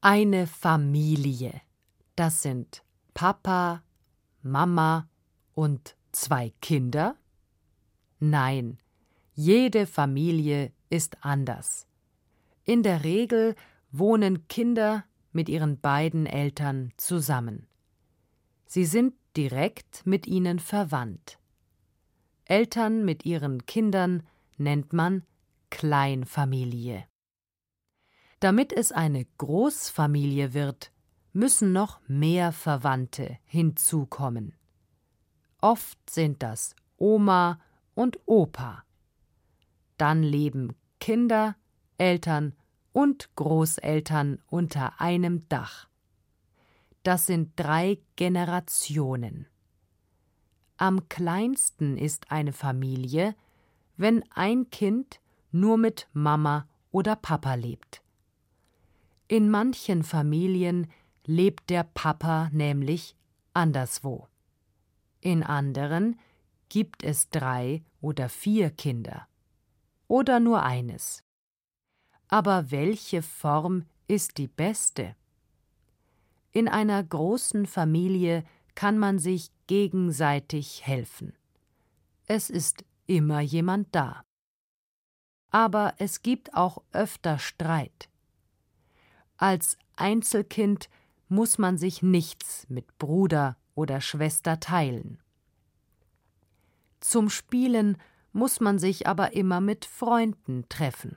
Eine Familie. Das sind Papa, Mama und 2 Kinder? Nein, jede Familie ist anders. In der Regel wohnen Kinder mit ihren beiden Eltern zusammen. Sie sind direkt mit ihnen verwandt. Eltern mit ihren Kindern nennt man Kleinfamilie. Damit es eine Großfamilie wird, müssen noch mehr Verwandte hinzukommen. Oft sind das Oma und Opa. Dann leben Kinder, Eltern und Großeltern unter einem Dach. Das sind 3 Generationen. Am kleinsten ist eine Familie, wenn ein Kind nur mit Mama oder Papa lebt. In manchen Familien lebt der Papa nämlich anderswo. In anderen gibt es 3 oder 4 Kinder. Oder nur eines. Aber welche Form ist die beste? In einer großen Familie kann man sich gegenseitig helfen. Es ist immer jemand da. Aber es gibt auch öfter Streit. Als Einzelkind muss man sich nichts mit Bruder oder Schwester teilen. Zum Spielen muss man sich aber immer mit Freunden treffen.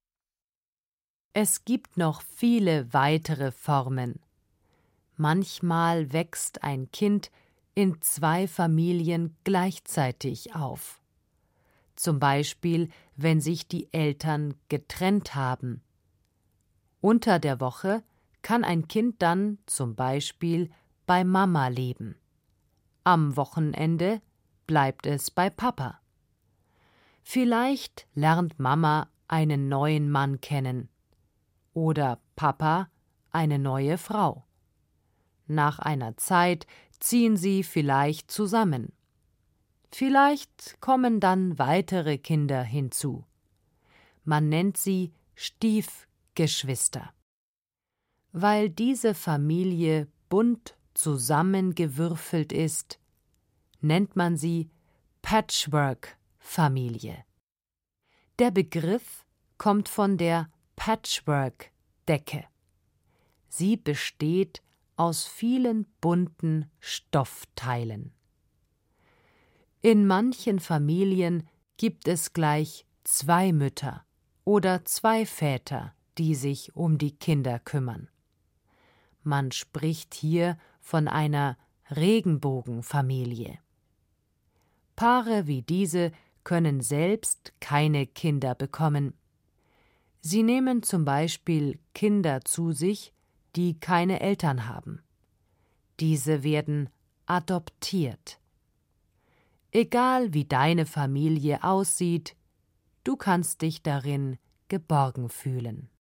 Es gibt noch viele weitere Formen. Manchmal wächst ein Kind in 2 Familien gleichzeitig auf. Zum Beispiel, wenn sich die Eltern getrennt haben. Unter der Woche kann ein Kind dann zum Beispiel bei Mama leben. Am Wochenende bleibt es bei Papa. Vielleicht lernt Mama einen neuen Mann kennen oder Papa eine neue Frau. Nach einer Zeit ziehen sie vielleicht zusammen. Vielleicht kommen dann weitere Kinder hinzu. Man nennt sie Stiefgeschwister. Weil diese Familie bunt zusammengewürfelt ist, nennt man sie Patchwork-Familie. Der Begriff kommt von der Patchwork-Decke. Sie besteht aus vielen bunten Stoffteilen. In manchen Familien gibt es gleich 2 Mütter oder 2 Väter, die sich um die Kinder kümmern. Man spricht hier von einer Regenbogenfamilie. Paare wie diese können selbst keine Kinder bekommen. Sie nehmen zum Beispiel Kinder zu sich, die keine Eltern haben. Diese werden adoptiert. Egal wie deine Familie aussieht, du kannst dich darin geborgen fühlen.